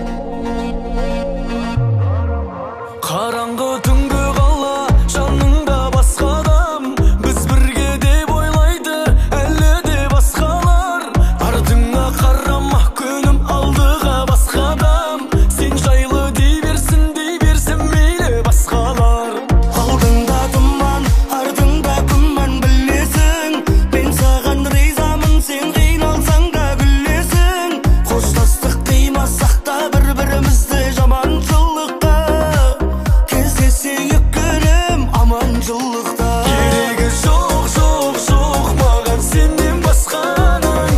Қараңғы түнгі қала жаныңда басқа адам, біз бірге деп ойлайды әлі де басқалар. Артыңа қарама күнім, алдыға басқа адам, сен жайлы дей берсін мейлі басқалар. Алдыңда тұман, артыңда күмән, білесің, мен саған ризамын, сен қиналсаң да күлесің. Қоштастық қимасақ та бір-бірімізді жаманшылыққа, кездесейік күнім аманшылықта. Керегі жоқ маған сенен басқаның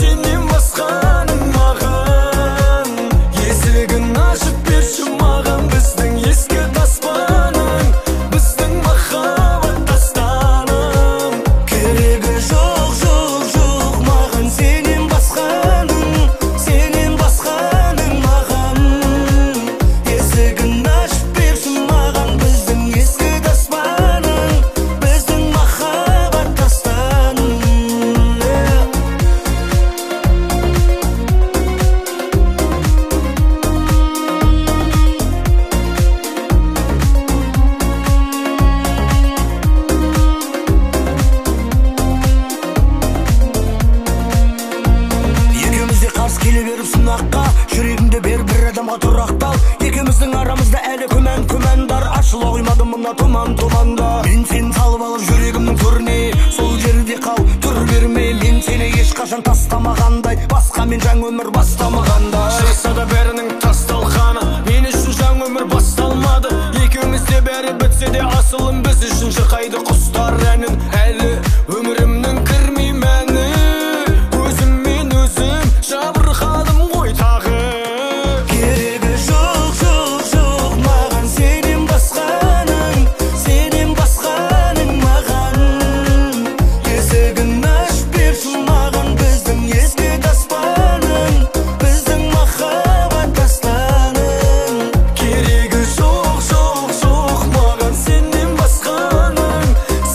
маған. Есігін ашып берші маған, біздің ескі таспаның, біздің махаббат тастаным. Керегі жоқ маған сенен басқаның маған. Есігін ашып берші маған, біздің ескі таспаның, біздің махаббат тастаным. Екеуміз де қарсы келе беріп сынаққа, жүрегімді бер бір адамға тұрақтал. Екеуміздің арамызда әлі күмән бар, ашыла қоймадым мына тұманда. Мен сені салып алып жүрегімнің төріне, сол жерде қал, түр берме. Мен сені ешқашан тастамағандай, басқамен жаңа өмір бастамағандай. Шықса да бәрінің тасталғаны, мен үшін жаңа өмір басталмады. Екеумізде бәрі бітсе де асылым біз үшін шырқайды құстар әнін. Әлі өмірімнің кірмей мәні, өзіммен өзім жабырқадым ғой тағы. Керегі жоқ маған сенен басқаның маған. Есігін ашып берші маған, біздің ескі таспаның, біздің махаббат тастаным. Керегі жоқ маған сенен басқаның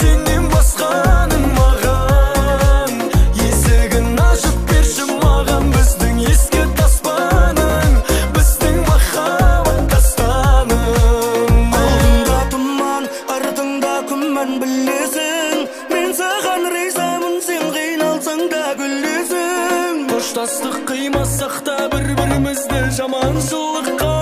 маған. Есігін ашып берші маған, біздің ескі таспаның, біздің махаббат тастаным. Алдыңда тұман, артыңда күмән, білесің, мен саған ризамын, сен қиналсаң да күлесің. Қоштастық қимасақ та бір-бірімізді жаманшылыққа,